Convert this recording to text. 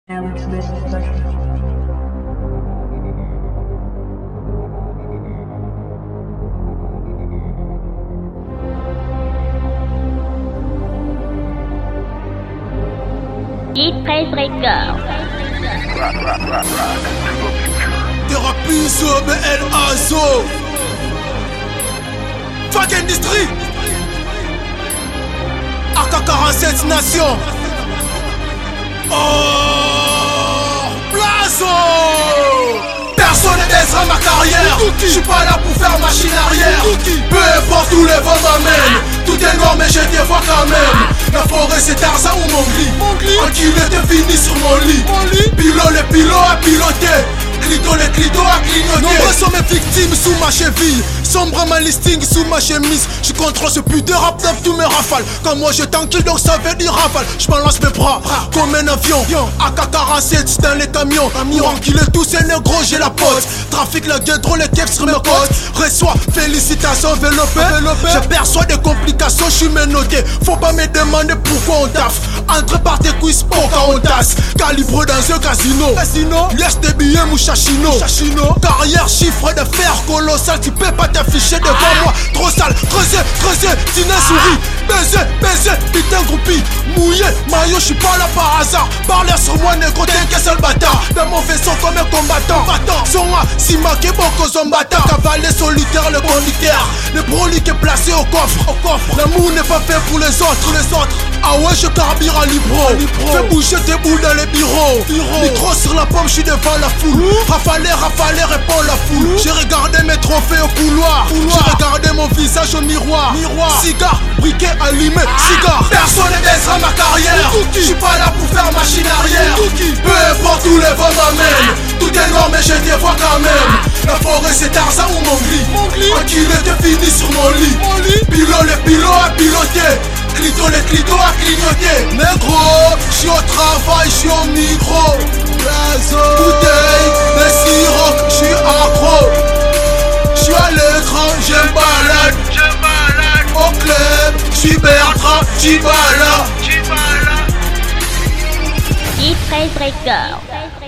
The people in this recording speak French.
Alex Smith Production. Deep Press Records. Thérapie Zo, BL Azo. Fuck Industry. AK-47 Nation. Oh, Blazo. Personne ne baissera ma carrière. J'suis pas là pour faire machine arrière. Peu importe où les vents m'amènent. Tout est noir mais je te vois quand même. La forêt c'est Tarzan ou Mowgli. Enculé t'es fini sur mon lit. Pilote les pilotes à piloter. Clito les clitos à clignoter. Nombreux sont mes victimes sous ma cheville. Sombre ma listing sous ma chemise. Je contrôle ce putain de rap dans tous mes rafales. Quand moi je t'enquille donc ça veut dire rafale. Je balance mes bras comme un avion. AK-47 dans les camions. Pour enculer tous ces négros j'ai la pote. Trafic la guédro les keps sur mes côtes. Reçois félicitations enveloppées. Je perçois des complications je suis menotté. Faut pas me demander pourquoi on taffe. Entre par tes cuisses pour quand on tasse. Calibre dans un casino. Laisse tes billets mouchachino. Carrière chiffre de fer colossal. Tu peux pas t'afficher devant moi. Trop sale. Creuser, dîner souris. Baiser, putain groupie. Mouillé, maillot, je suis pas là par hasard. Parler sur moi négro, t'es qu'un seul bâtard. Dans mon vaisseau comme un combattant. Songa, Simake, Boko Zombata. Cavalier solitaire, le conducteur. Le brolique est placé au coffre. L'amour n'est pas fait pour les autres. Ah ouais, je carbure en libro. Fais bouger tes boules dans les bureaux. Micro sur la pomme, je suis devant la foule. Rafaler, répond la foule. J'ai regardé mes trophées au couloir. J'ai regardé mon visage au miroir. Cigare, briquet allumé, cigare. Personne ne baissera ma carrière. J'suis pas là pour faire machine arrière. Peu importe où les vents m'amènent. Tout est noir mais je te vois quand même. La forêt c'est Tarzan ou Mowgli. Enculé t'es fini sur mon lit. Pilote les pilotes à piloter. Clito les clitos à clignoter. Négro, j'suis au travail, j'suis au micro. Bouteille, les sirocs, j'suis accro. J'suis à l'écran, je balade. Au club, j'suis Bertrand, Chibala. Deep Press Records.